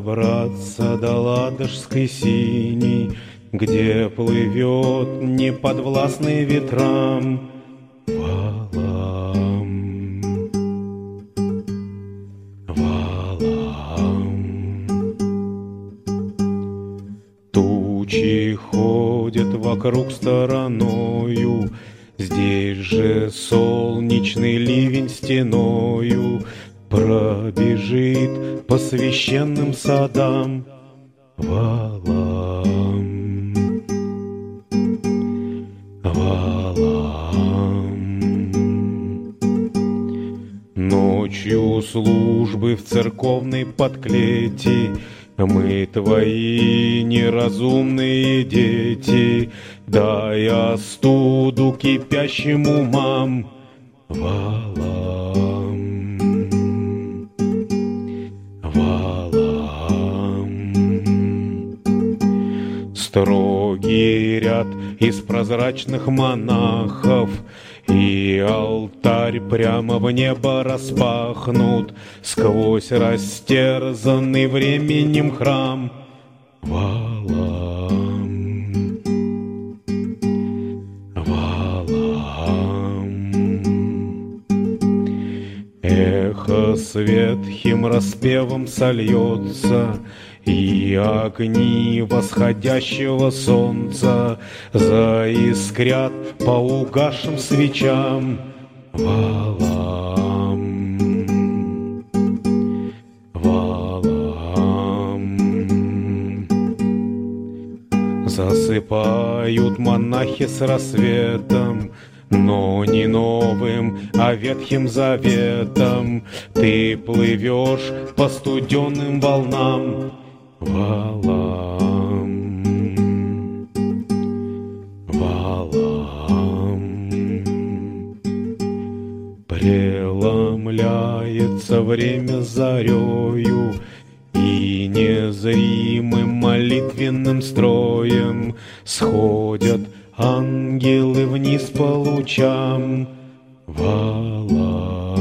добраться до Ладожской синей, где плывет неподвластный ветрам валам, валам. Тучи ходят вокруг стороною, здесь же солнечный ливень стеною пробежит по священным садам валам, валам. Ночью службы в церковной подклете мы твои неразумные дети, дай остуду кипящим умам валам, валам. Строгий ряд из прозрачных монахов и алтарь прямо в небо распахнут, сквозь растерзанный временем храм валам, валам. Эхо с ветхим распевом сольется, и огни восходящего солнца заискрят по угасшим свечам валам, валам. Засыпают монахи с рассветом, но не новым, а ветхим заветом. Ты плывешь по студеным волнам валам, валам. Преломляется время зарею, и незримым молитвенным строем сходят ангелы вниз по лучам валам,